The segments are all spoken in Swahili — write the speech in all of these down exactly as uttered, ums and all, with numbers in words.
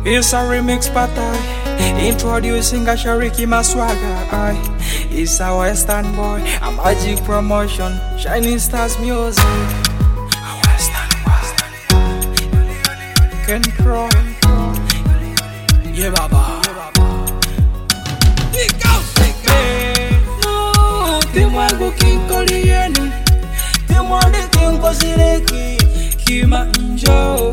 It's a remix pattern, introducing a Shariki Maswaga. It's a Western boy, a magic promotion, Shining Stars music. A Western boy, Ken Pro, yeah baba. Timwangu kinkolieni, timwande kinkozireki, kima njo.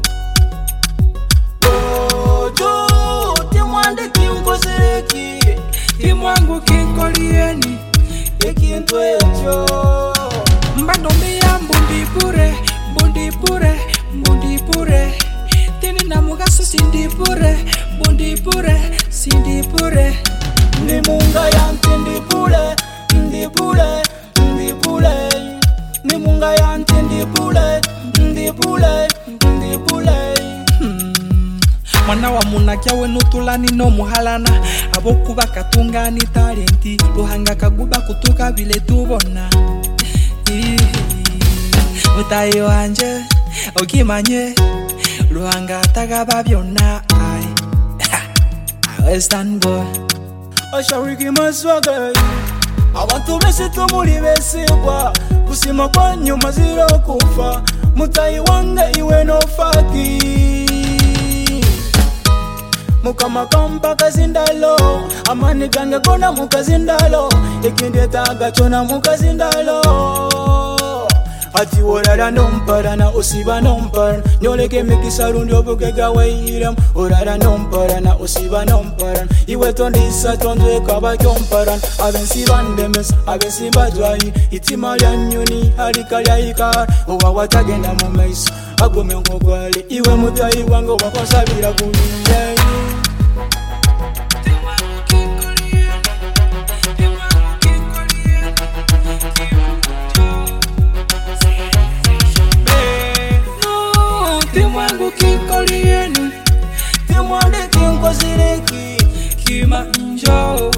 Timwangu kinkolieni, ekintu echo. Mbandombe ya mbundi pure, mbundi pure, mbundi pure. Tini na mugaso sindi pure, mbundi pure, sindi pure. Ni munga ya ntindi pure, ndi pure, ndi pure. Ni munga ya ntindi pure, ndi pure, ndi pure. Mwana wa munakya wenu tulani no muhalana. Aboku bakatunga ni talenti. Luhanga kaguba kutuka bile tubona. Utayo anje okimanye. Luhanga tagaba byonna. Western boy Shariki Maswaga. Abantu bese tumuli besebwa. Kusima kwa nyuma ziro kufa. Mutai wanga iwe no faki. Mukama kampa kazindalo, amani gange kona mukazindalo, ekinde taga chona mukazindalo. Ati orara nomparana, osiba nomparana, nyoleke mikisarundi obugega weiram. Orara nomparana, osiba nomparana, iwe tondisa tondwe kaba kyomparan. Abensi bandemes, abensi badwai, itima lya nyoni, harika lya ikar. Owa watagenda mu maiso, agome nkogwali, iwe mutayi wange wakosabira kubiye. Timwangu kinkolieni, timwande kinkozireki, kima njo.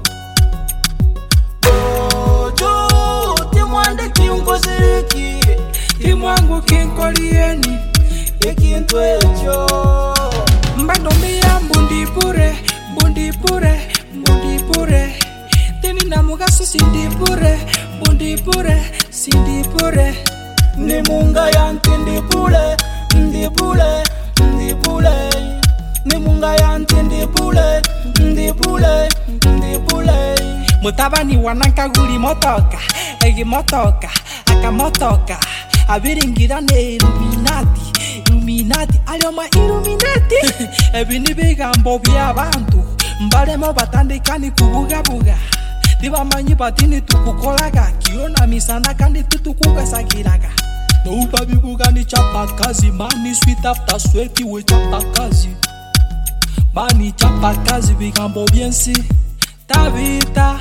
Ojo, timwande kinkozireki, Timwangu kinkolieni, ekintu echo. Mbandombe ya mbundi pure, mbundi pure, mbundi pure. Tini na mugaso sindi pure, mbundi pure, sindi pure. Ni munga ya ntindi pure, ndi pure, ndi pure. Ni munga ya ntindi pure, ndi pure, ndi pure. Mutabani wananka guli motoka, egi motoka, aka motoka. Abiringira ne Illuminati, Illuminati, alioma Illuminati. Ebini bigambo by'abantu, mbalemo batandikani kubugabuga. Tibamanyi batini tukukolaga, kiona misana kandi tutukukasagiraga. No baby bugani chapa kazi, mani sweet after sweat we chapa kazi. Mani chapa kazi bigambo biensi, tabita.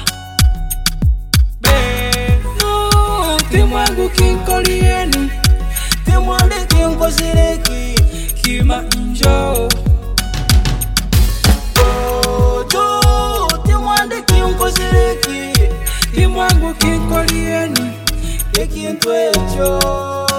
No, timwangu kinkolieni, timwande kinkozireki, kima njo. Ojo, timwande kinkozireki, Timwangu kinkolieni, ekintu echo.